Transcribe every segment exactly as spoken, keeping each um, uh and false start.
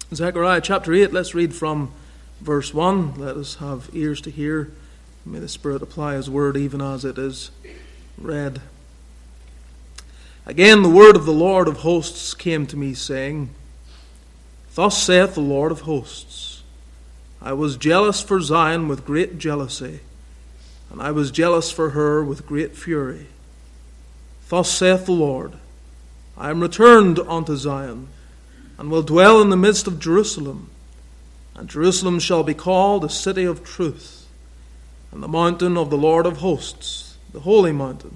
Zechariah chapter eight, let's read from verse one. Let us have ears to hear. May the Spirit apply His word even as it is read. Again the word of the Lord of hosts came to me, saying, Thus saith the Lord of hosts, I was jealous for Zion with great jealousy, and I was jealous for her with great fury. Thus saith the Lord, I am returned unto Zion, and will dwell in the midst of Jerusalem. And Jerusalem shall be called a city of truth, and the mountain of the Lord of hosts, the holy mountain.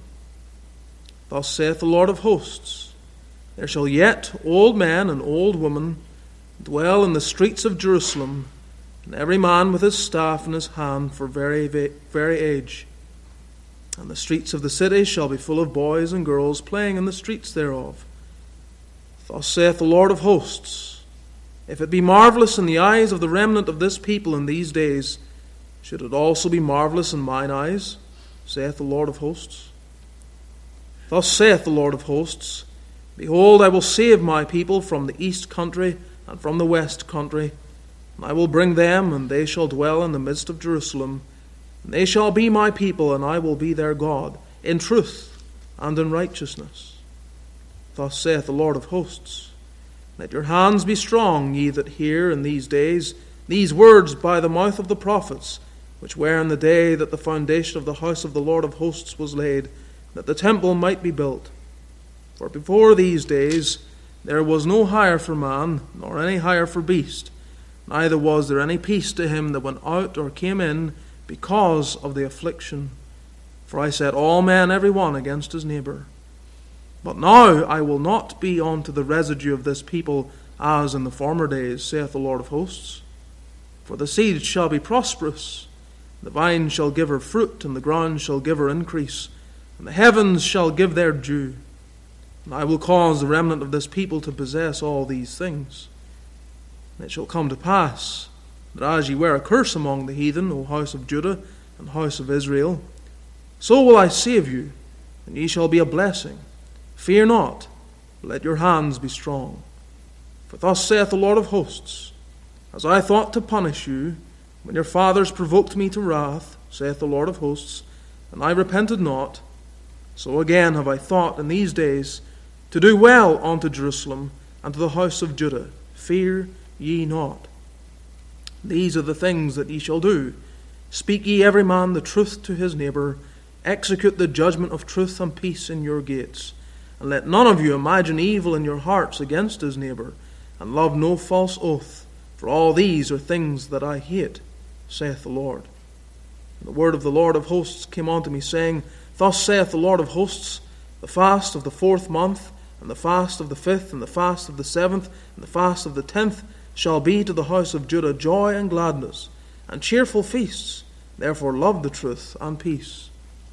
Thus saith the Lord of hosts, There shall yet old men and old women dwell in the streets of Jerusalem, and every man with his staff in his hand for very, very age. And the streets of the city shall be full of boys and girls playing in the streets thereof. Thus saith the Lord of hosts, If it be marvelous in the eyes of the remnant of this people in these days, should it also be marvelous in mine eyes, saith the Lord of hosts. Thus saith the Lord of hosts, Behold, I will save my people from the east country and from the west country, and I will bring them, and they shall dwell in the midst of Jerusalem, and they shall be my people, and I will be their God, in truth and in righteousness. Thus saith the Lord of hosts, Let your hands be strong, ye that hear in these days these words by the mouth of the prophets, which were in the day that the foundation of the house of the Lord of hosts was laid, that the temple might be built. For before these days there was no hire for man, nor any hire for beast, neither was there any peace to him that went out or came in, because of the affliction. For I set all men every one against his neighbour. But now I will not be unto the residue of this people as in the former days, saith the Lord of hosts. For the seed shall be prosperous, the vine shall give her fruit, and the ground shall give her increase, and the heavens shall give their due. And I will cause the remnant of this people to possess all these things. And it shall come to pass, that as ye were a curse among the heathen, O house of Judah and house of Israel, so will I save you, and ye shall be a blessing. Fear not, let your hands be strong. For thus saith the Lord of hosts, As I thought to punish you, when your fathers provoked me to wrath, saith the Lord of hosts, and I repented not, so again have I thought in these days to do well unto Jerusalem and to the house of Judah. Fear ye not. These are the things that ye shall do. Speak ye every man the truth to his neighbour. Execute the judgment of truth and peace in your gates. And let none of you imagine evil in your hearts against his neighbour, and love no false oath, for all these are things that I hate, saith the Lord. And the word of the Lord of hosts came unto me, saying, Thus saith the Lord of hosts, The fast of the fourth month, and the fast of the fifth, and the fast of the seventh, and the fast of the tenth, shall be to the house of Judah joy and gladness, and cheerful feasts. Therefore love the truth and peace.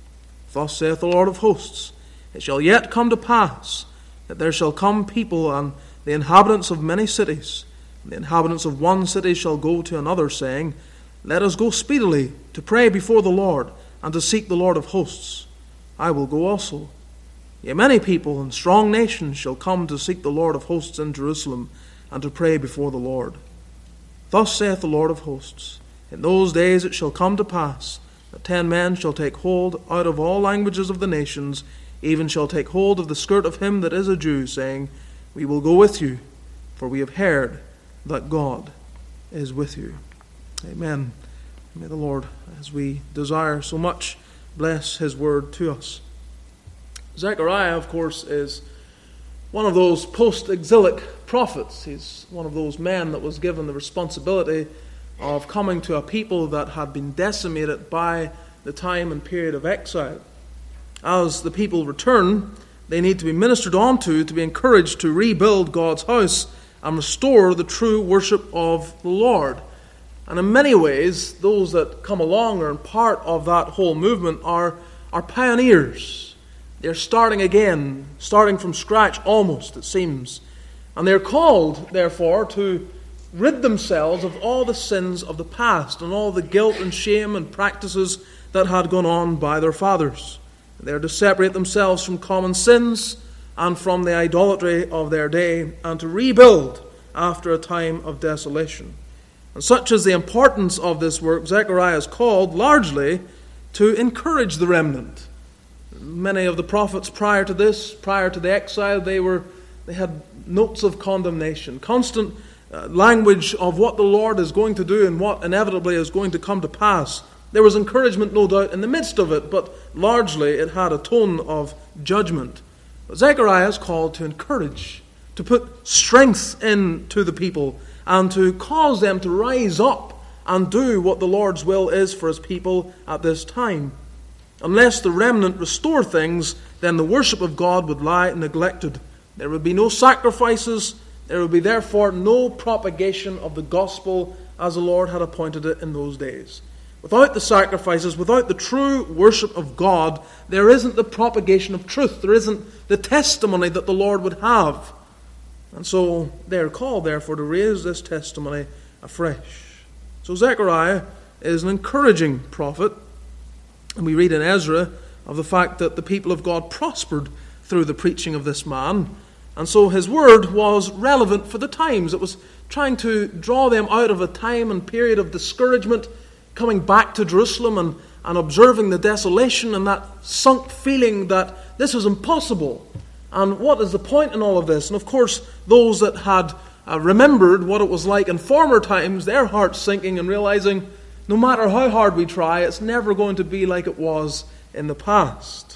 Thus saith the Lord of hosts, It shall yet come to pass, that there shall come people, and the inhabitants of many cities, and the inhabitants of one city shall go to another, saying, Let us go speedily to pray before the Lord, and to seek the Lord of hosts. I will go also. Yea, many people and strong nations shall come to seek the Lord of hosts in Jerusalem, and to pray before the Lord. Thus saith the Lord of hosts, In those days it shall come to pass, that ten men shall take hold out of all languages of the nations, even shall take hold of the skirt of him that is a Jew, saying, We will go with you, for we have heard that God is with you. Amen. May the Lord, as we desire so much, bless his word to us. Zechariah, of course, is one of those post-exilic prophets. He's one of those men that was given the responsibility of coming to a people that had been decimated by the time and period of exile. As the people return, they need to be ministered on to, to be encouraged to rebuild God's house and restore the true worship of the Lord. And in many ways, those that come along or are part of that whole movement are, are pioneers. They're starting again, starting from scratch almost, it seems. And they're called, therefore, to rid themselves of all the sins of the past and all the guilt and shame and practices that had gone on by their fathers. They're to separate themselves from common sins and from the idolatry of their day, and to rebuild after a time of desolation. And such is the importance of this work, Zechariah is called largely to encourage the remnant. Many of the prophets prior to this, prior to the exile, they were they had notes of condemnation, constant uh, language of what the Lord is going to do and what inevitably is going to come to pass. There was encouragement, no doubt, in the midst of it, but largely it had a tone of judgment. But Zechariah is called to encourage, to put strength into the people, and to cause them to rise up and do what the Lord's will is for His people at this time. Unless the remnant restore things, then the worship of God would lie neglected. There would be no sacrifices. There would be therefore no propagation of the gospel as the Lord had appointed it in those days. Without the sacrifices, without the true worship of God, there isn't the propagation of truth. There isn't the testimony that the Lord would have. And so they are called, therefore, to raise this testimony afresh. So Zechariah is an encouraging prophet. And we read in Ezra of the fact that the people of God prospered through the preaching of this man. And so his word was relevant for the times. It was trying to draw them out of a time and period of discouragement, coming back to Jerusalem and, and observing the desolation and that sunk feeling that this is impossible. And what is the point in all of this? And of course, those that had uh, remembered what it was like in former times, their hearts sinking and realizing no matter how hard we try, it's never going to be like it was in the past.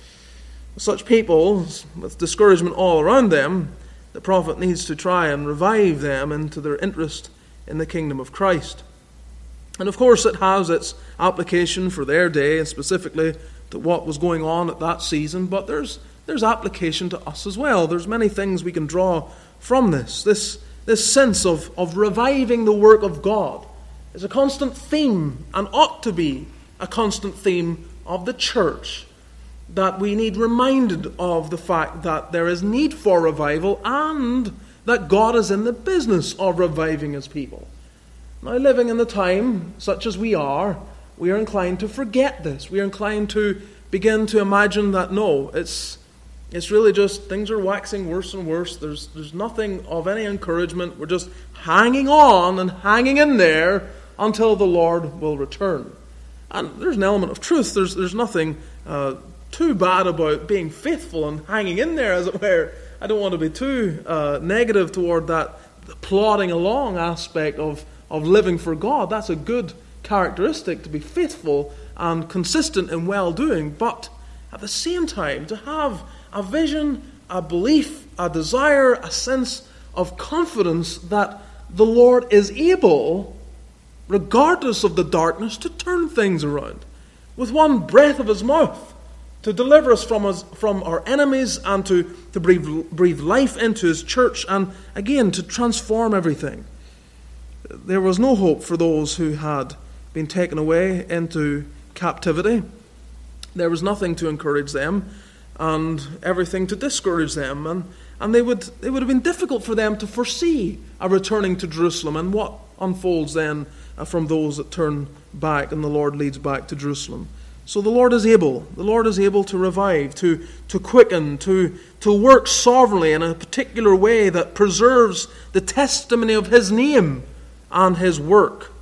Such people, with discouragement all around them, the prophet needs to try and revive them into their interest in the kingdom of Christ. And of course it has its application for their day, and specifically to what was going on at that season, but there's there's application to us as well. There's many things we can draw from this. This, this sense of, of reviving the work of God is a constant theme, and ought to be a constant theme of the church, that we need reminded of the fact that there is need for revival and that God is in the business of reviving His people. Now, living in the time such as we are, we are inclined to forget this. We are inclined to begin to imagine that no, it's it's really just things are waxing worse and worse. There's there's nothing of any encouragement. We're just hanging on and hanging in there until the Lord will return. And there's an element of truth. There's there's nothing uh, too bad about being faithful and hanging in there, as it were. I don't want to be too uh, negative toward that plodding along aspect of, of living for God. That's a good characteristic, to be faithful and consistent in well-doing. But at the same time, to have a vision, a belief, a desire, a sense of confidence that the Lord is able, regardless of the darkness, to turn things around. With one breath of His mouth, to deliver us from us, from our enemies, and to, to breathe, breathe life into His church, and again to transform everything. There was no hope for those who had been taken away into captivity. There was nothing to encourage them, and everything to discourage them, and, and they would it would have been difficult for them to foresee a returning to Jerusalem and what unfolds then uh, from those that turn back and the Lord leads back to Jerusalem. So the Lord is able, the Lord is able to revive, to, to quicken, to, to work sovereignly in a particular way that preserves the testimony of His name and His work.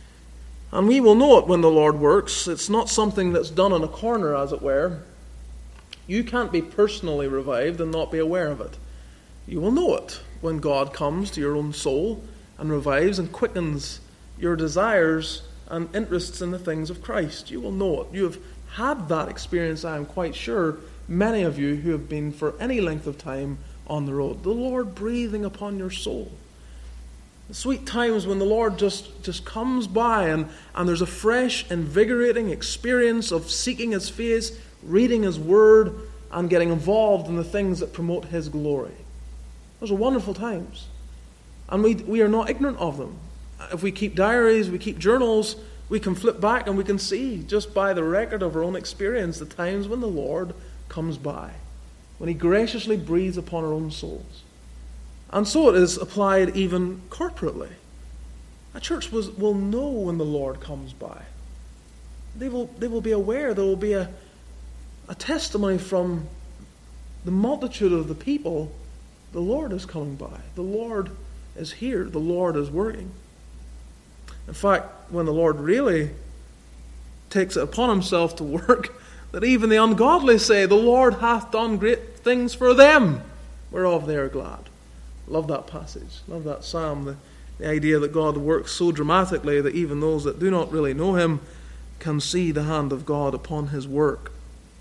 And we will know it when the Lord works. It's not something that's done in a corner, as it were. You can't be personally revived and not be aware of it. You will know it when God comes to your own soul and revives and quickens your desires and interests in the things of Christ. You will know it. You have had that experience, I am quite sure, many of you who have been for any length of time on the road. The Lord breathing upon your soul. The sweet times when the Lord just, just comes by and, and there's a fresh, invigorating experience of seeking His face, reading His Word, and getting involved in the things that promote His glory. Those are wonderful times. And we, we are not ignorant of them. If we keep diaries, we keep journals, we can flip back and we can see, just by the record of our own experience, the times when the Lord comes by, when He graciously breathes upon our own souls. And so it is applied even corporately. A church was, will know when the Lord comes by. They will, they will be aware. There will be a, a testimony from the multitude of the people. The Lord is coming by. The Lord is here. The Lord is working. In fact, when the Lord really takes it upon himself to work, that even the ungodly say, the Lord hath done great things for them, whereof they are glad. Love that passage. Love that psalm. The, the idea that God works so dramatically that even those that do not really know him can see the hand of God upon his work.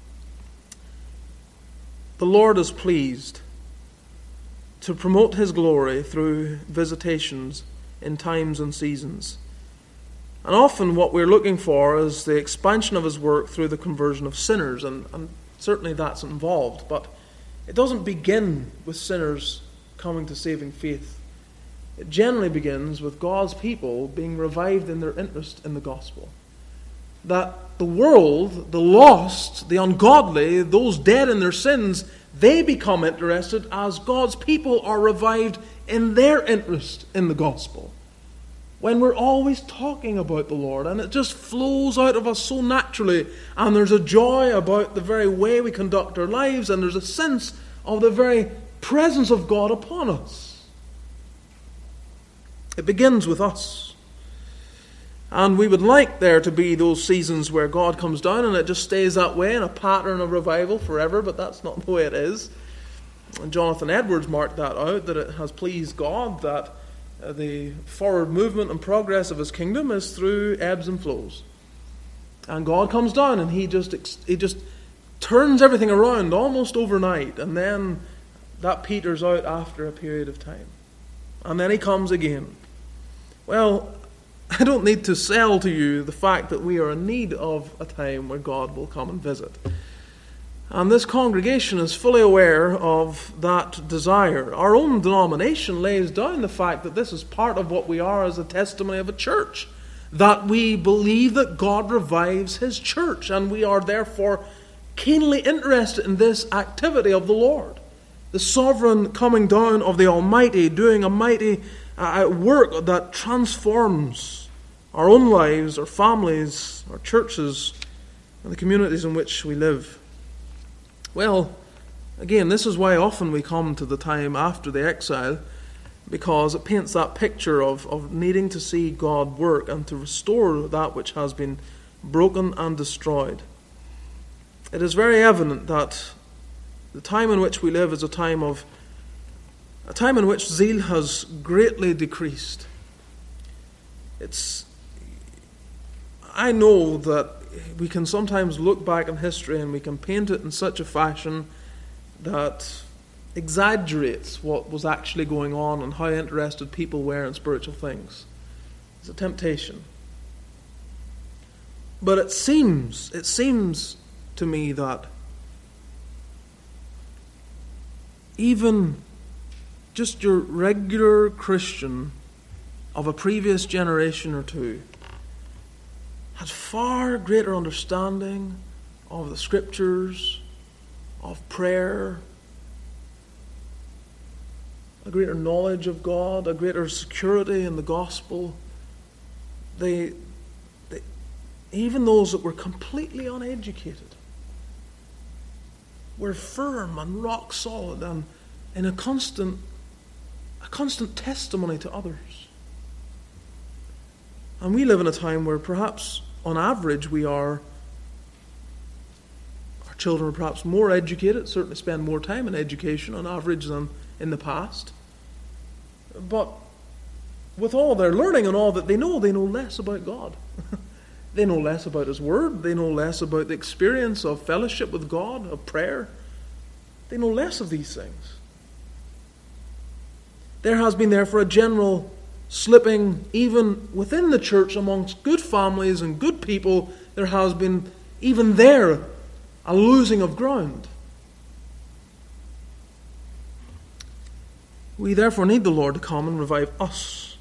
The Lord is pleased to promote his glory through visitations in times and seasons. And often what we're looking for is the expansion of his work through the conversion of sinners, and, and certainly that's involved. But it doesn't begin with sinners coming to saving faith. It generally begins with God's people being revived in their interest in the gospel. That the world, the lost, the ungodly, those dead in their sins, they become interested as God's people are revived in their interest in the gospel. When we're always talking about the Lord, and it just flows out of us so naturally, and there's a joy about the very way we conduct our lives, and there's a sense of the very presence of God upon us. It begins with us. And we would like there to be those seasons where God comes down and it just stays that way in a pattern of revival forever, but that's not the way it is. And Jonathan Edwards marked that out, that it has pleased God that uh, the forward movement and progress of his kingdom is through ebbs and flows. And God comes down and he just he just turns everything around almost overnight, and then that peters out after a period of time. And then he comes again. Well, I don't need to sell to you the fact that we are in need of a time where God will come and visit. And this congregation is fully aware of that desire. Our own denomination lays down the fact that this is part of what we are as a testimony of a church. That we believe that God revives his church, and we are therefore keenly interested in this activity of the Lord. The sovereign coming down of the Almighty, doing a mighty uh, work that transforms our own lives, our families, our churches, and the communities in which we live. Well, again, this is why often we come to the time after the exile, because it paints that picture of, of needing to see God work and to restore that which has been broken and destroyed. It is very evident that the time in which we live is a time of a time in which zeal has greatly decreased. It's I know that we can sometimes look back in history and we can paint it in such a fashion that exaggerates what was actually going on and how interested people were in spiritual things. It's a temptation. But it seems, it seems to me that even just your regular Christian of a previous generation or two had far greater understanding of the Scriptures, of prayer, a greater knowledge of God, a greater security in the gospel. They, they, even those that were completely uneducated, were firm and rock solid and in a constant, a constant testimony to others. And we live in a time where perhaps on average we are, our children are perhaps more educated, certainly spend more time in education on average than in the past. But with all their learning and all that they know, they know less about God. They know less about his word. They know less about the experience of fellowship with God, of prayer. They know less of these things. There has been therefore a general slipping, even within the church, amongst good families and good people. There has been, even there, a losing of ground. We therefore need the Lord to come and revive us.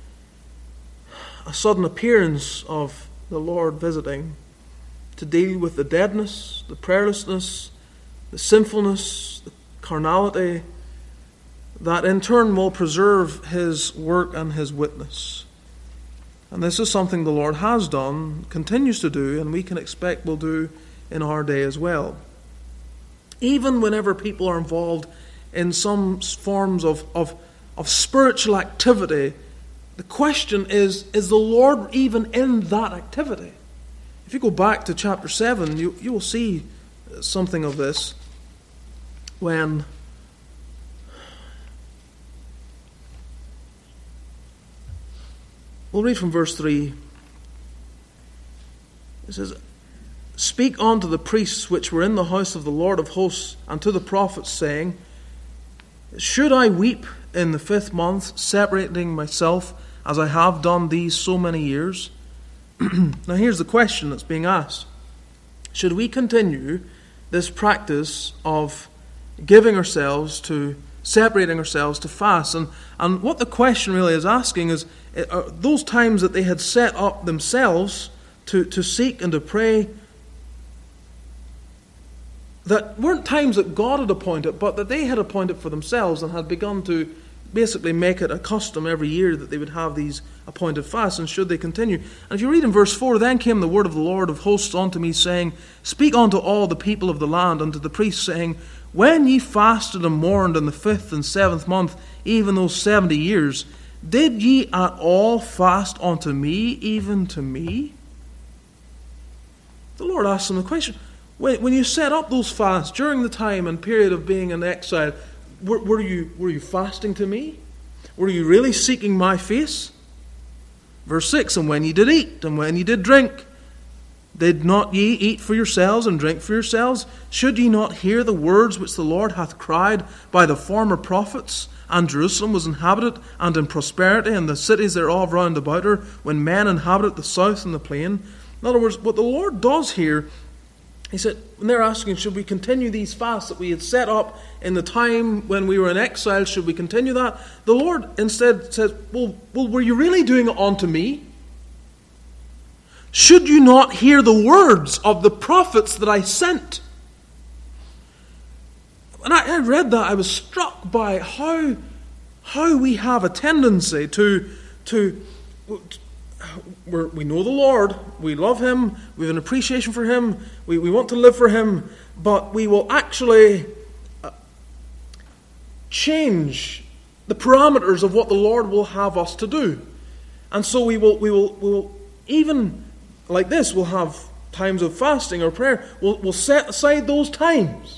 A sudden appearance of the Lord visiting to deal with the deadness, the prayerlessness, the sinfulness, the carnality, that in turn will preserve his work and his witness. And this is something the Lord has done, continues to do, and we can expect will do in our day as well. Even whenever people are involved in some forms of, of, of spiritual activity, the question is, is the Lord even in that activity? If you go back to chapter seven, you, you will see something of this when we'll read from verse three. It says, "Speak unto the priests which were in the house of the Lord of hosts, and to the prophets, saying, Should I weep in the fifth month, separating myself as I have done these so many years?" Now here's the question that's being asked. Should we continue this practice of giving ourselves to, separating ourselves to fast? And, and what the question really is asking is, are those times that they had set up themselves to, to seek and to pray, that weren't times that God had appointed, but that they had appointed for themselves and had begun to basically make it a custom every year that they would have these appointed fasts, and should they continue? And if you read in verse four, "Then came the word of the Lord of hosts unto me, saying, Speak unto all the people of the land, unto the priests, saying, When ye fasted and mourned in the fifth and seventh month, even those seventy years, did ye at all fast unto me, even to me?" The Lord asked them the question, when you set up those fasts during the time and period of being in exile, were, were you were you fasting to me? Were you really seeking my face? Verse six, "And when ye did eat, and when ye did drink, did not ye eat for yourselves and drink for yourselves? Should ye not hear the words which the Lord hath cried by the former prophets? And Jerusalem was inhabited and in prosperity, and the cities thereof round about her, when men inhabited the south and the plain." In other words, what the Lord does here, He said, when they're asking, should we continue these fasts that we had set up in the time when we were in exile, should we continue that? The Lord instead says, well, well, were you really doing it unto me? Should you not hear the words of the prophets that I sent? When I, I read that, I was struck by how, how we have a tendency to, to, to We're, we know the Lord, we love Him, we have an appreciation for Him, we, we want to live for Him, but we will actually uh, change the parameters of what the Lord will have us to do. And so we will, we will, we will even like this, we'll have times of fasting or prayer, we'll, we'll set aside those times.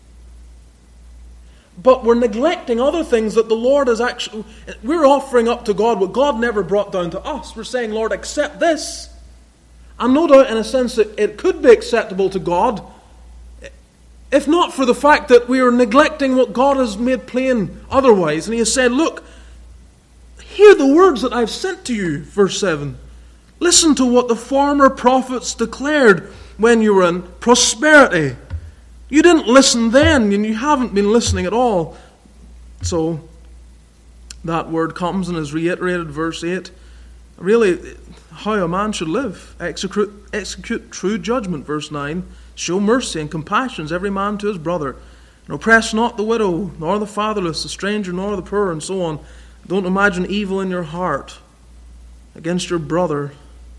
But we're neglecting other things that the Lord is actually... We're offering up to God what God never brought down to us. We're saying, Lord, accept this. And no doubt in a sense that it could be acceptable to God, if not for the fact that we are neglecting what God has made plain otherwise. And He has said, look, hear the words that I've sent to you, verse seven. Listen to what the former prophets declared when you were in prosperity. You didn't listen then, and you haven't been listening at all. So, that word comes and is reiterated, verse eight. Really, how a man should live. Execute, execute true judgment, verse nine. Show mercy and compassion, every man to his brother. And oppress not the widow, nor the fatherless, the stranger, nor the poor, and so on. Don't imagine evil in your heart against your brother.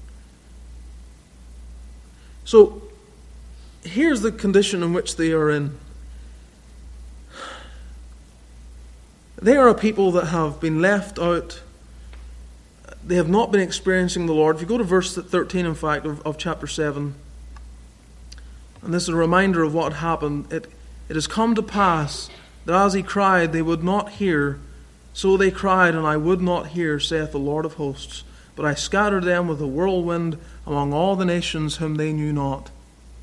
So, here's the condition in which they are in. They are a people that have been left out. They have not been experiencing the Lord. If you go to verse thirteen, in fact, of, of chapter seven, and this is a reminder of what happened. It, it has come to pass that as he cried, they would not hear. So they cried, and I would not hear, saith the Lord of hosts. But I scattered them with a whirlwind among all the nations whom they knew not.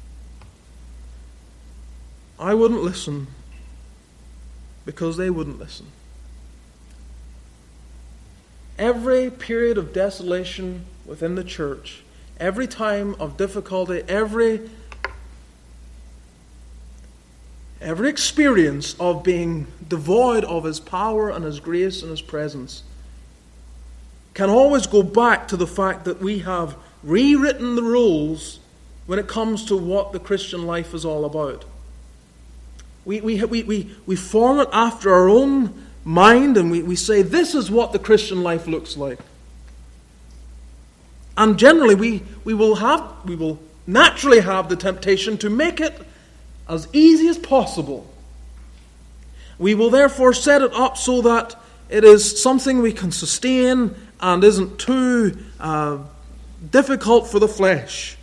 I wouldn't listen because they wouldn't listen. Every period of desolation within the church, every time of difficulty, every every experience of being devoid of His power and His grace and His presence can always go back to the fact that we have rewritten the rules when it comes to what the Christian life is all about. We, we, we, we, we form it after our own mind, and we, we say, this is what the Christian life looks like. And generally, we, we will have, we will naturally have the temptation to make it as easy as possible. We will therefore set it up so that it is something we can sustain and isn't too uh, difficult for the flesh.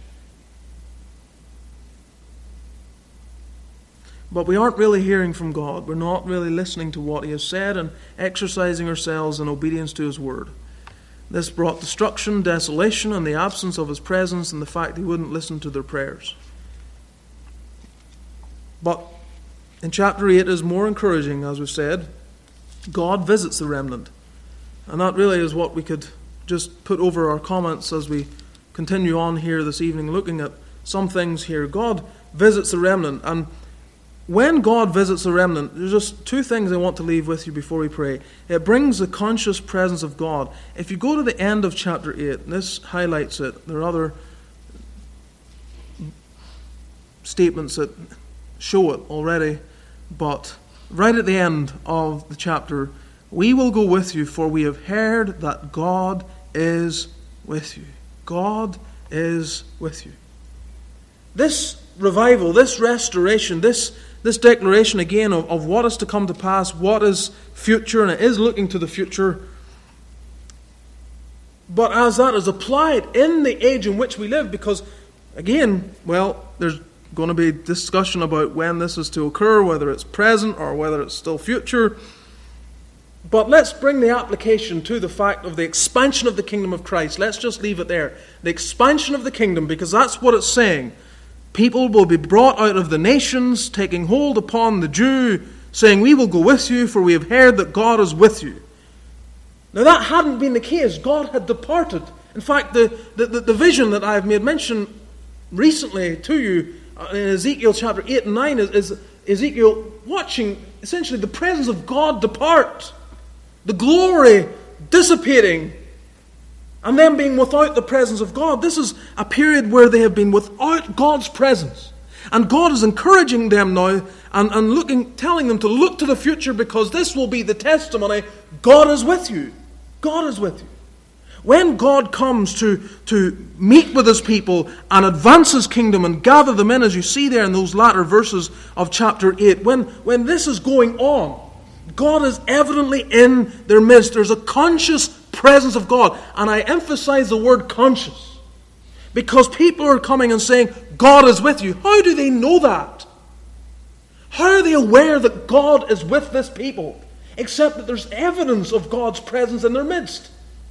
But we aren't really hearing from God. We're not really listening to what He has said and exercising ourselves in obedience to His word. This brought destruction, desolation, and the absence of His presence, and the fact He wouldn't listen to their prayers. But in chapter eight is more encouraging, as we've said. God visits the remnant. And that really is what we could just put over our comments as we continue on here this evening, looking at some things here. God visits the remnant. And when God visits the remnant, there's just two things I want to leave with you before we pray. It brings the conscious presence of God. If you go to the end of chapter eight, and this highlights it. There are other statements that show it already. But right at the end of the chapter, we will go with you, for we have heard that God is with you. God is with you. This revival, this restoration, this, this declaration again of, of what is to come to pass, what is future, and it is looking to the future. But as that is applied in the age in which we live, because again, well, there's going to be discussion about when this is to occur, whether it's present or whether it's still future. But let's bring the application to the fact of the expansion of the kingdom of Christ. Let's just leave it there. The expansion of the kingdom, because that's what it's saying. People will be brought out of the nations, taking hold upon the Jew, saying, we will go with you, for we have heard that God is with you. Now that hadn't been the case. God had departed. In fact, the, the, the, the vision that I've made mention recently to you in Ezekiel chapter eight and nine is, is Ezekiel watching essentially the presence of God depart. The glory dissipating, and them being without the presence of God. This is a period where they have been without God's presence. And God is encouraging them now and, and looking, telling them to look to the future, because this will be the testimony. God is with you. God is with you. When God comes to, to meet with His people and advance His kingdom and gather them in, as you see there in those latter verses of chapter eight, when, when this is going on, God is evidently in their midst. There's a conscious presence of God. And I emphasize the word conscious, because people are coming and saying, God is with you. How do they know that? How are they aware that God is with this people? Except that there's evidence of God's presence in their midst.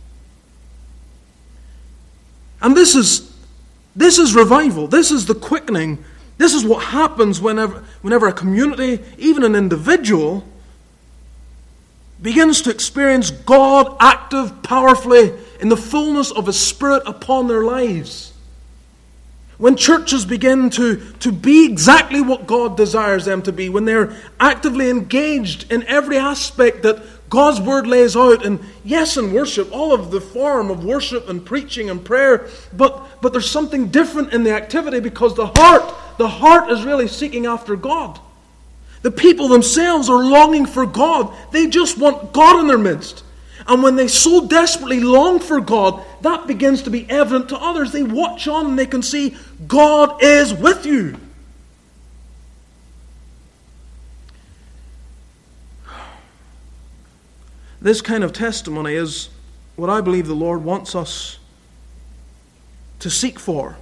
And this is, this is revival. This is the quickening. This is what happens whenever, whenever a community, even an individual, begins to experience God active powerfully in the fullness of His Spirit upon their lives. When churches begin to, to be exactly what God desires them to be, when they're actively engaged in every aspect that God's Word lays out, and yes, in worship, all of the form of worship and preaching and prayer, but, but there's something different in the activity, because the heart, the heart is really seeking after God. The people themselves are longing for God. They just want God in their midst. And when they so desperately long for God, that begins to be evident to others. They watch on and they can see God is with you. This kind of testimony is what I believe the Lord wants us to seek for.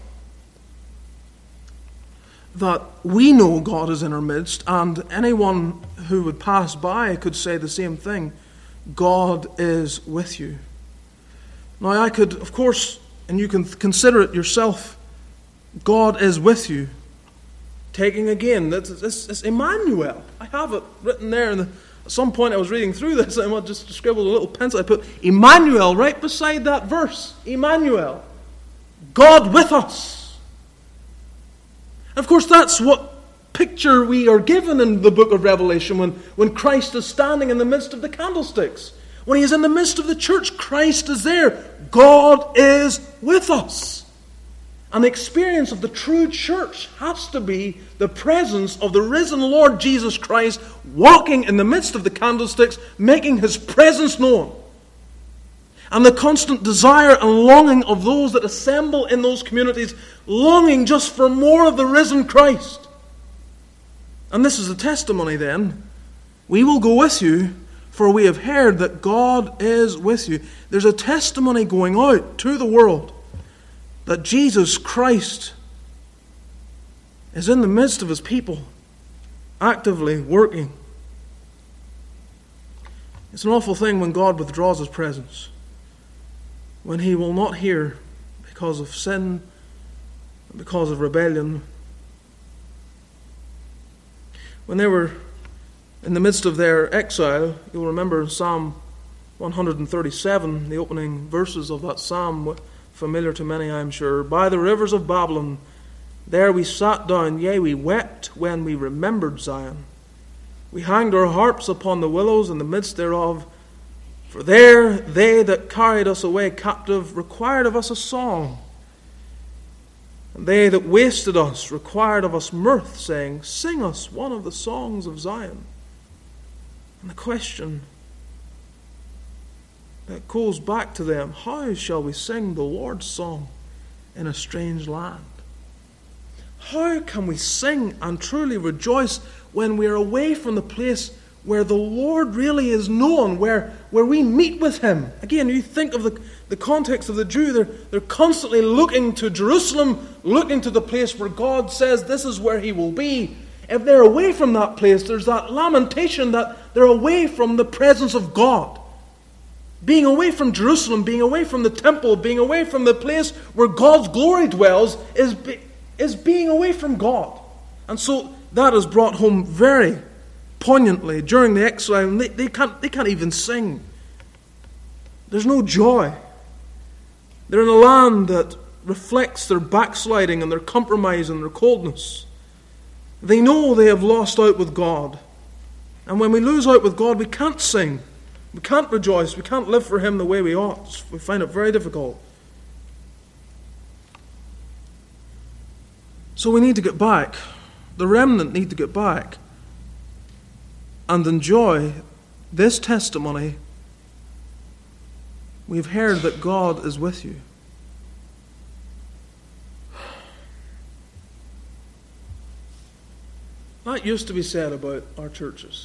That we know God is in our midst, and anyone who would pass by could say the same thing. God is with you. Now I could, of course, and you can consider it yourself, God is with you. Taking again, this is Emmanuel. I have it written there. In the, at some point I was reading through this, and I just scribbled a little pencil. I put Emmanuel right beside that verse. Emmanuel. God with us. Of course, that's what picture we are given in the book of Revelation when, when Christ is standing in the midst of the candlesticks. When He is in the midst of the church, Christ is there. God is with us. And the experience of the true church has to be the presence of the risen Lord Jesus Christ walking in the midst of the candlesticks, making His presence known. And the constant desire and longing of those that assemble in those communities, longing just for more of the risen Christ. And this is the testimony then. We will go with you, For we have heard that God is with you. There's a testimony going out to the world that Jesus Christ is in the midst of his people, actively working. It's an awful thing when God withdraws his presence, when he will not hear because of sin, because of rebellion. When they were in the midst of their exile, you'll remember Psalm one thirty-seven, the opening verses of that psalm, familiar to many, I'm sure. By the rivers of Babylon, there we sat down, yea, we wept when we remembered Zion. We hanged our harps upon the willows in the midst thereof, for there they that carried us away captive required of us a song. And they that wasted us required of us mirth, saying, sing us one of the songs of Zion. And the question that goes back to them, how shall we sing the Lord's song in a strange land? How can we sing and truly rejoice when we are away from the place where the Lord really is known, where, where we meet with him? Again, you think of the, the context of the Jew, they're, they're constantly looking to Jerusalem, looking to the place where God says this is where he will be. If they're away from that place, there's that lamentation that they're away from the presence of God. Being away from Jerusalem, being away from the temple, being away from the place where God's glory dwells is, be, is being away from God. And so that is brought home very poignantly during the exile. And they, they, can't, they can't even sing. There's no joy. They're in a land that reflects their backsliding and their compromise and their coldness. They know they have lost out with God. And when we lose out with God, we can't sing. We can't rejoice. We can't live for him the way we ought. We find it very difficult. So we need to get back. The remnant need to get back and enjoy this testimony. We've heard that God is with you. That used to be said about our churches.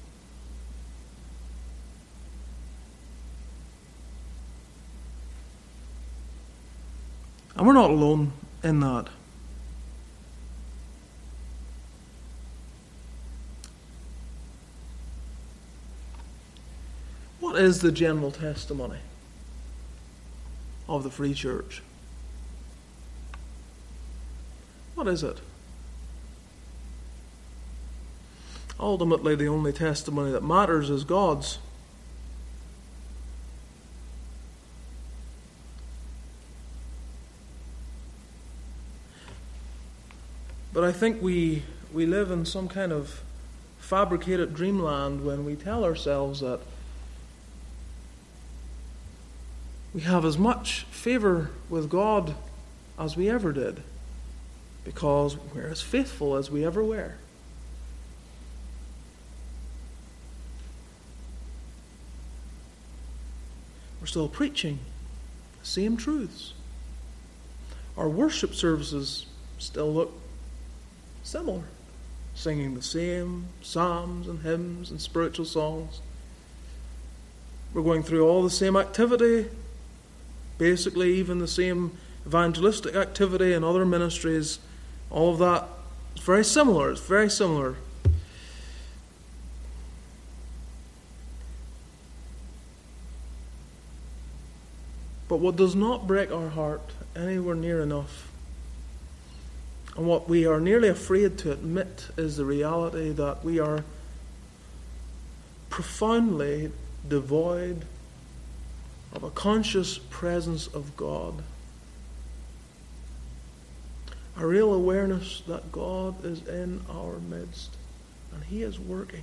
And we're not alone in that. What is the general testimony of the Free Church? What is it? Ultimately, the only testimony that matters is God's. But I think we we live in some kind of fabricated dreamland when we tell ourselves that we have as much favor with God as we ever did, because we're as faithful as we ever were. We're still preaching the same truths. Our worship services still look similar, singing the same psalms and hymns and spiritual songs. We're going through all the same activity, basically even the same evangelistic activity and other ministries. All of that is very similar. It's very similar. But what does not break our heart anywhere near enough, and what we are nearly afraid to admit, is the reality that we are profoundly devoid of a conscious presence of God. A real awareness that God is in our midst and he is working.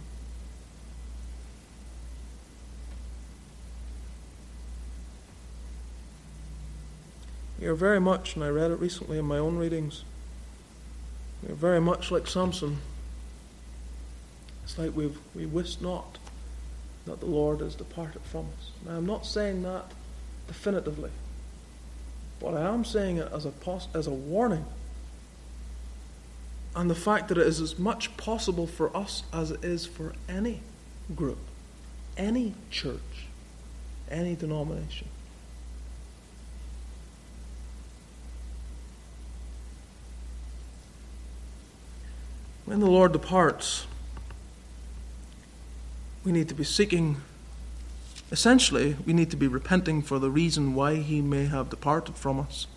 We are very much, and I read it recently in my own readings, we are very much like Samson. It's like we've, we wist not that the Lord has departed from us. Now, I'm not saying that definitively, but I am saying it as a pos- as a warning. And the fact that it is as much possible for us as it is for any group any church, any denomination. When the Lord departs, we need to be seeking, essentially, we need to be repenting for the reason why he may have departed from us.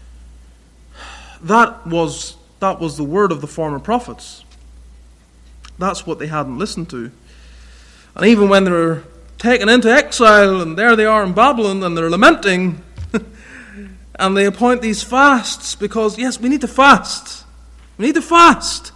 That was, that was the word of the former prophets. That's what they hadn't listened to. And even when they were taken into exile, and there they are in Babylon, and they're lamenting, and they appoint these fasts, because, yes, we need to fast. We need to fast.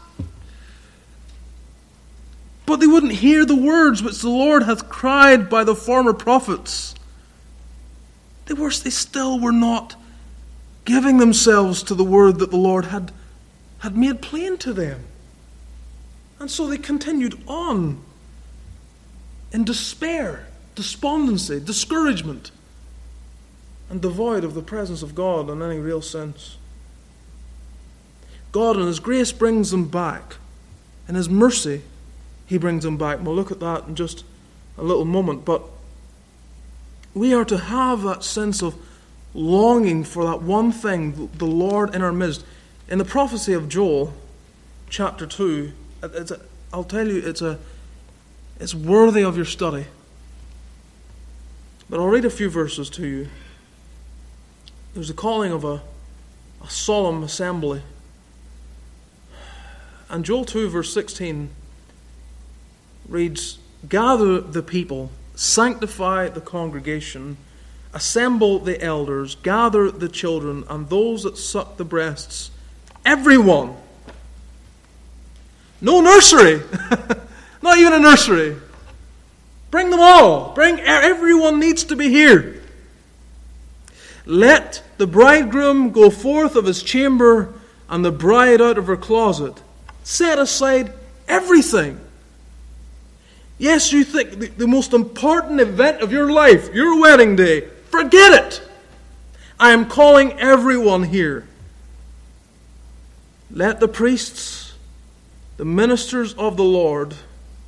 But they wouldn't hear the words which the Lord hath cried by the former prophets. They were, they still were not giving themselves to the word that the Lord had, had made plain to them. And so they continued on in despair, despondency, discouragement, and devoid of the presence of God in any real sense. God in His grace brings them back. In His mercy, He brings them back. We'll look at that in just a little moment. But we are to have that sense of longing for that one thing, the Lord in our midst. In the prophecy of Joel, chapter two, it's a, I'll tell you, it's a, it's worthy of your study. But I'll read a few verses to you. There's a calling of a, a solemn assembly. And Joel two, verse sixteen, reads, "Gather the people, sanctify the congregation, assemble the elders, gather the children, and those that suck the breasts, everyone." No nursery, not even a nursery. Bring them all. Bring everyone needs to be here. "Let the bridegroom go forth of his chamber, and the bride out of her closet." Set aside everything. Yes, you think the, the most important event of your life, your wedding day, forget it. I am calling everyone here. Let the priests, the ministers of the Lord,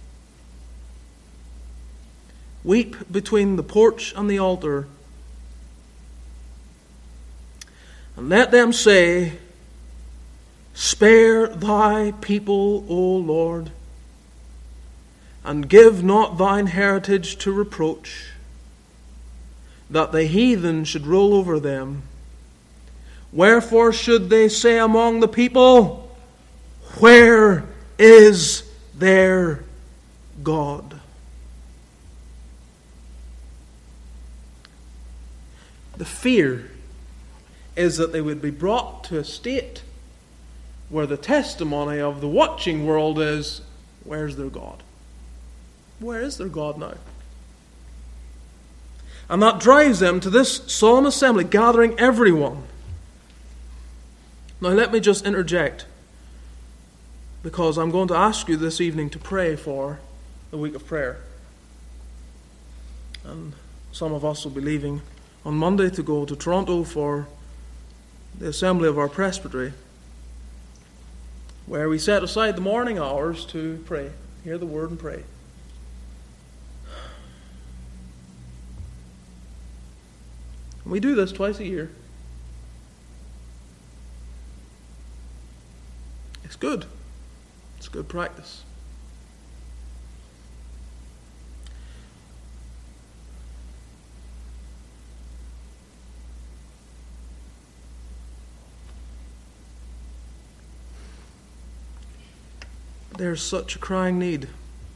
weep between the porch and the altar, and let them say, "Spare thy people, O Lord, and give not thine heritage to reproach, that the heathen should rule over them. Wherefore should they say among the people, Where is their God?" The fear is that they would be brought to a state where the testimony of the watching world is, where's their God? Where is their God now? And that drives them to this solemn assembly, gathering everyone. Now let me just interject, because I'm going to ask you this evening to pray for the week of prayer. And some of us will be leaving on Monday to go to Toronto for the assembly of our presbytery, where we set aside the morning hours to pray, hear the word and pray. And we do this twice a year. It's good. It's good practice. There's such a crying need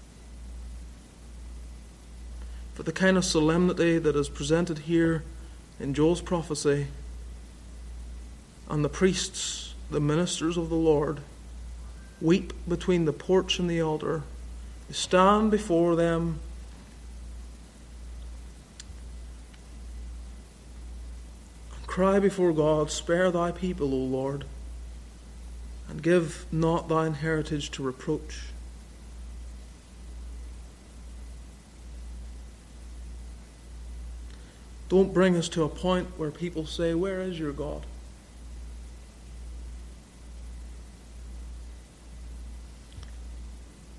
for the kind of solemnity that is presented here in Joel's prophecy, and the priests, the ministers of the Lord, weep between the porch and the altar. They stand before them and cry before God, "Spare thy people, O Lord, and give not thine heritage to reproach." Don't bring us to a point where people say, "Where is your God?"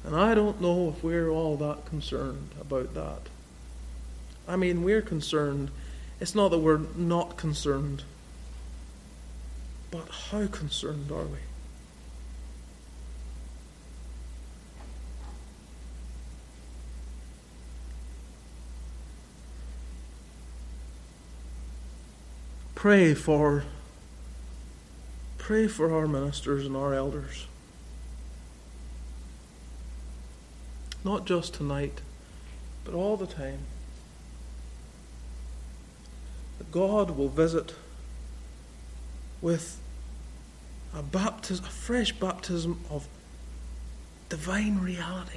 And I don't know if we're all that concerned about that. I mean, we're concerned. It's not that we're not concerned. But how concerned are we? Pray for, pray for our ministers and our elders. Not just tonight, but all the time. That God will visit with a baptism, a fresh baptism of divine reality.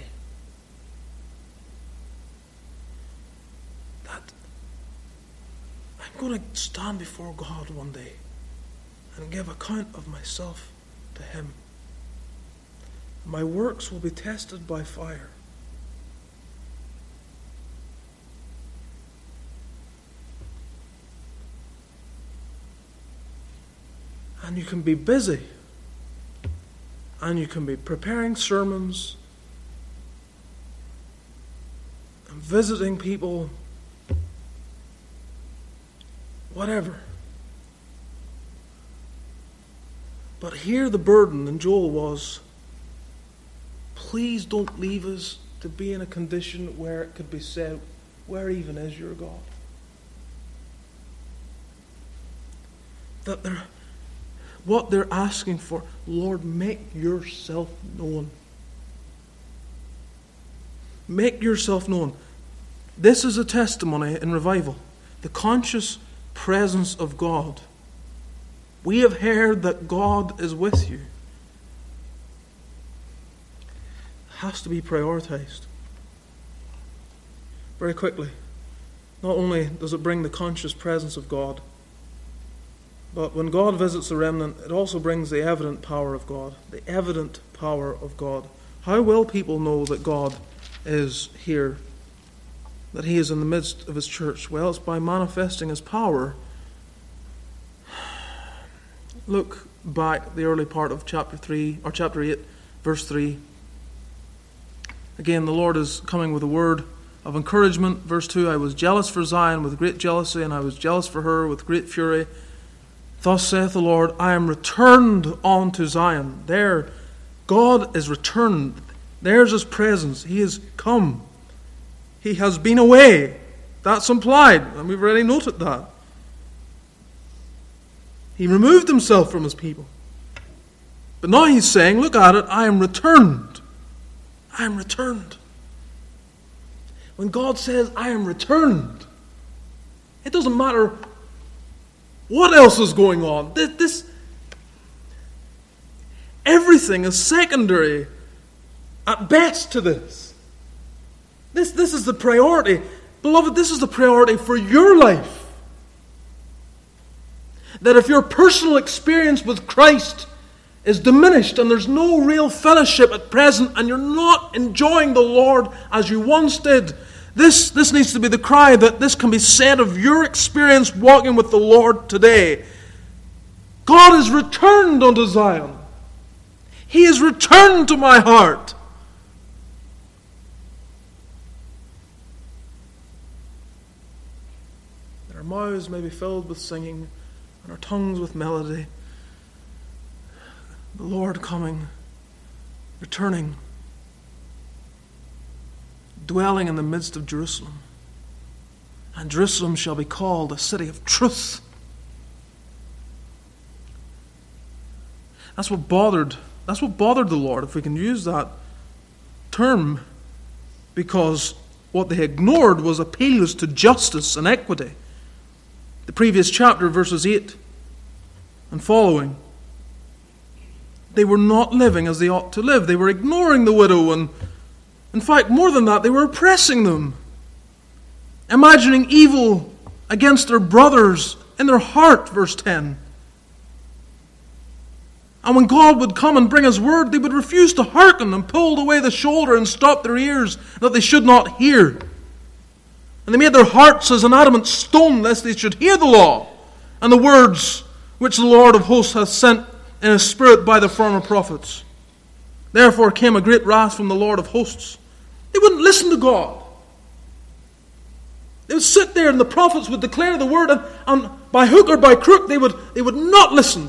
That I'm going to stand before God one day and give account of myself to Him. My works will be tested by fire. And you can be busy. And you can be preparing sermons and visiting people, whatever. But here the burden in Joel was, please don't leave us to be in a condition where it could be said, where even is your God? That they're What they're asking for, Lord, make yourself known. Make yourself known. This is a testimony in revival. The conscious presence of God. We have heard that God is with you. It has to be prioritized. Very quickly. Not only does it bring the conscious presence of God, but when God visits the remnant, it also brings the evident power of God. The evident power of God. How will people know that God is here? That He is in the midst of His church? Well, it's by manifesting His power. Look back at the early part of chapter three, or chapter eight, verse three. Again, the Lord is coming with a word of encouragement. Verse two, I was jealous for Zion with great jealousy, and I was jealous for her with great fury. Thus saith the Lord, I am returned unto Zion. There, God is returned. There's His presence. He has come. He has been away. That's implied, and we've already noted that. He removed Himself from His people. But now He's saying, look at it, I am returned. I am returned. When God says, I am returned, it doesn't matter what else is going on. This, this everything is secondary at best to this. This, this is the priority. Beloved, this is the priority for your life. That if your personal experience with Christ is diminished and there's no real fellowship at present and you're not enjoying the Lord as you once did, This, this needs to be the cry that this can be said of your experience walking with the Lord today. God is returned unto Zion. He is returned to my heart. That our mouths may be filled with singing and our tongues with melody. The Lord coming, returning, dwelling in the midst of Jerusalem. And Jerusalem shall be called a city of truth. That's what bothered, that's what bothered the Lord, if we can use that term, because what they ignored was appeals to justice and equity. The previous chapter, verses eight and following. They were not living as they ought to live. They were ignoring the widow, and in fact, more than that, they were oppressing them, imagining evil against their brothers in their heart, verse ten. And when God would come and bring His word, they would refuse to hearken and pulled away the shoulder and stopped their ears that they should not hear. And they made their hearts as an adamant stone, lest they should hear the law and the words which the Lord of hosts hath sent in His Spirit by the former prophets. Therefore came a great wrath from the Lord of hosts. They wouldn't listen to God. They would sit there and the prophets would declare the word, and, and by hook or by crook they would, they would not listen.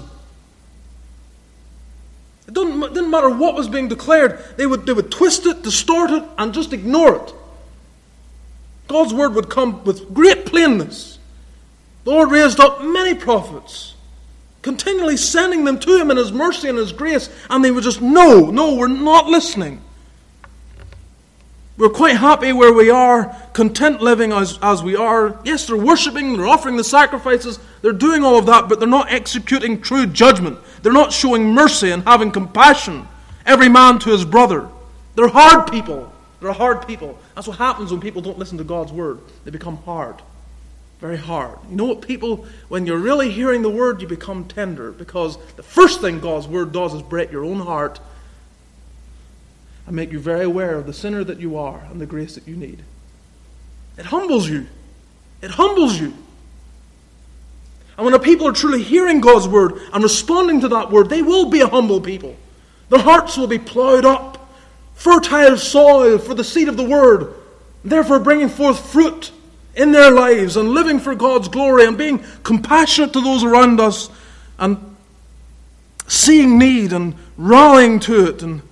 It didn't, it didn't matter what was being declared. They would, they would twist it, distort it, and just ignore it. God's word would come with great plainness. The Lord raised up many prophets, continually sending them to Him in His mercy and His grace, and they would just, no, no, we're not listening. We're quite happy where we are, content living as, as we are. Yes, they're worshipping, they're offering the sacrifices, they're doing all of that, but they're not executing true judgment. They're not showing mercy and having compassion, every man to his brother. They're hard people. They're hard people. That's what happens when people don't listen to God's word. They become hard. Very hard. You know what, people, when you're really hearing the word, you become tender, because the first thing God's word does is break your own heart and make you very aware of the sinner that you are and the grace that you need. It humbles you. It humbles you. And when the people are truly hearing God's word and responding to that word, they will be a humble people. Their hearts will be plowed up, fertile soil for the seed of the word, therefore bringing forth fruit in their lives and living for God's glory and being compassionate to those around us and seeing need and rallying to it. And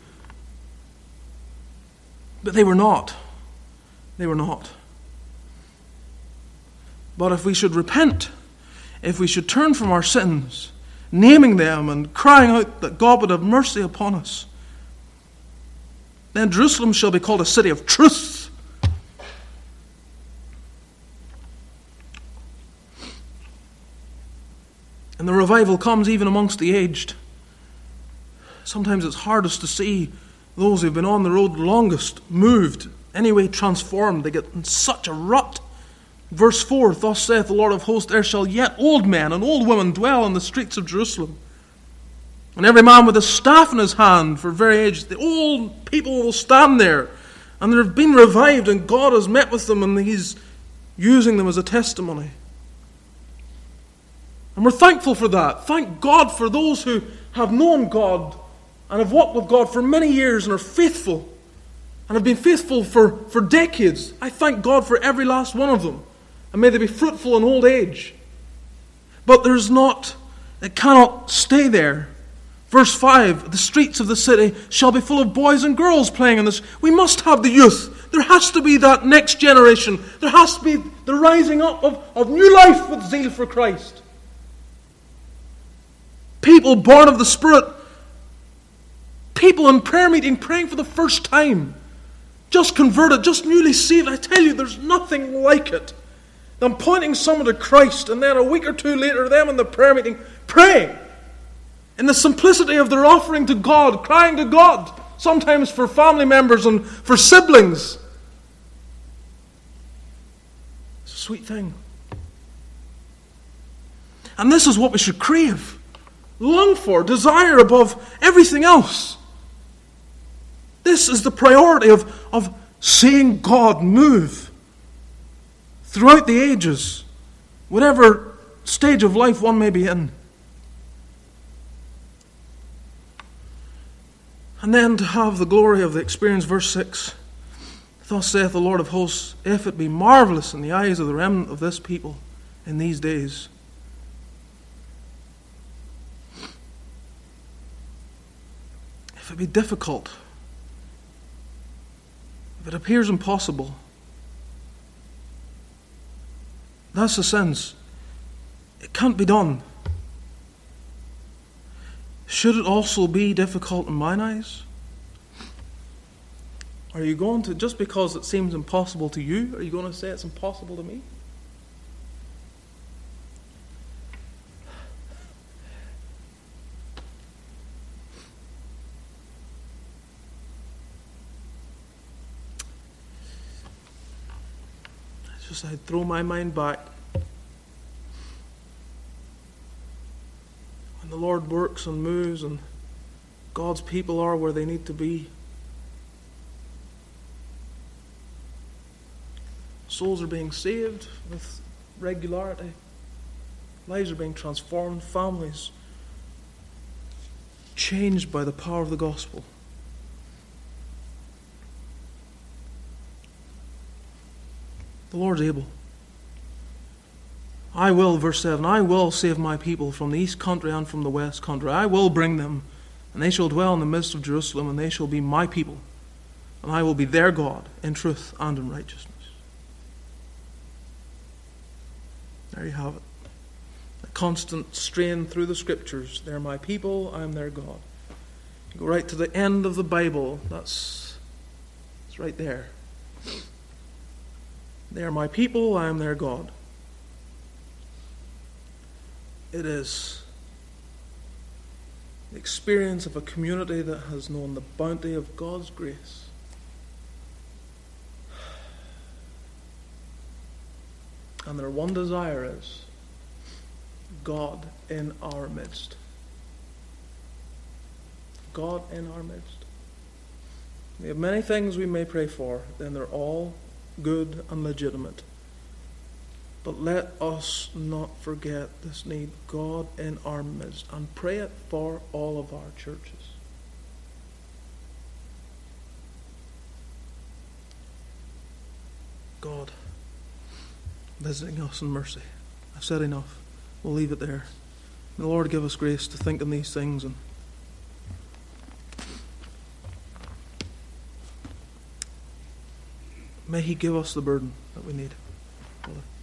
But they were not. They were not. But if we should repent, if we should turn from our sins, naming them and crying out that God would have mercy upon us, then Jerusalem shall be called a city of truth. And the revival comes even amongst the aged. Sometimes it's hardest to see those who've been on the road longest moved, anyway transformed. They get in such a rut. Verse four, thus saith the Lord of hosts, there shall yet old men and old women dwell in the streets of Jerusalem. And every man with a staff in his hand for very age. The old people will stand there. And they've been revived and God has met with them and He's using them as a testimony. And we're thankful for that. Thank God for those who have known God and have walked with God for many years and are faithful and have been faithful for, for decades. I thank God for every last one of them. And may they be fruitful in old age. But there's not, it cannot stay there. Verse five, the streets of the city shall be full of boys and girls playing in this. We must have the youth. There has to be that next generation. There has to be the rising up of, of new life with zeal for Christ. People born of the Spirit. People in prayer meeting praying for the first time. Just converted, just newly saved. I tell you, there's nothing like it. Them pointing someone to Christ, and then a week or two later, them in the prayer meeting praying in the simplicity of their offering to God, crying to God, sometimes for family members and for siblings. It's a sweet thing. And this is what we should crave, long for, desire above everything else. This is the priority of, of seeing God move throughout the ages, whatever stage of life one may be in. And then to have the glory of the experience, verse six. Thus saith the Lord of hosts, if it be marvelous in the eyes of the remnant of this people in these days. If it be difficult, if it appears impossible, that's the sense. It can't be done. Should it also be difficult in mine eyes? Are you going to, just because it seems impossible to you, are you going to say it's impossible to me? Just I throw my mind back. When the Lord works and moves and God's people are where they need to be. Souls are being saved with regularity. Lives are being transformed. Families changed by the power of the gospel. The Lord's able. I will, verse seven, I will save my people from the east country and from the west country. I will bring them, and they shall dwell in the midst of Jerusalem, and they shall be my people, and I will be their God in truth and in righteousness. There you have it. A constant strain through the Scriptures. They're my people, I am their God. You go right to the end of the Bible. That's, that's right there. They are my people, I am their God. It is the experience of a community that has known the bounty of God's grace. And their one desire is God in our midst. God in our midst. We have many things we may pray for, and they're all good and legitimate. But let us not forget this need, God in our midst, and pray it for all of our churches. God visiting us in mercy. I've said enough. We'll leave it there. May the Lord give us grace to think on these things, and may He give us the burden that we need. Brother.